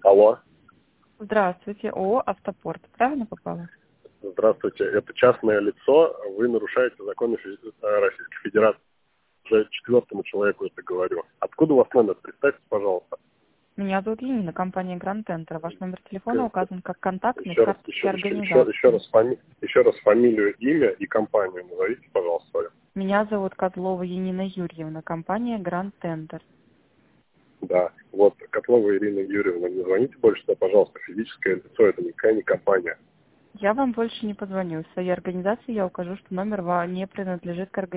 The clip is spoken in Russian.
Алло. Здравствуйте, ООО «Автопорт». Правильно попала? Здравствуйте. Это частное лицо. Вы нарушаете законы Российской Федерации. Уже четвертому человеку это говорю. Откуда у вас номер? Представьте, пожалуйста. Меня зовут Енина, компания Гранд Центр. Ваш номер телефона указан как контактный в Еще раз, карточке организации. еще раз фамилию, имя и компанию назовите, пожалуйста, свою. Меня зовут Козлова Енина Юрьевна, компания Гранд Центр. Да. Вот, Котлова Ирина Юрьевна, не звоните больше сюда, пожалуйста. Физическое лицо, это никакая не компания. Я вам больше не позвоню. В своей организации я укажу, что номер не принадлежит к организации.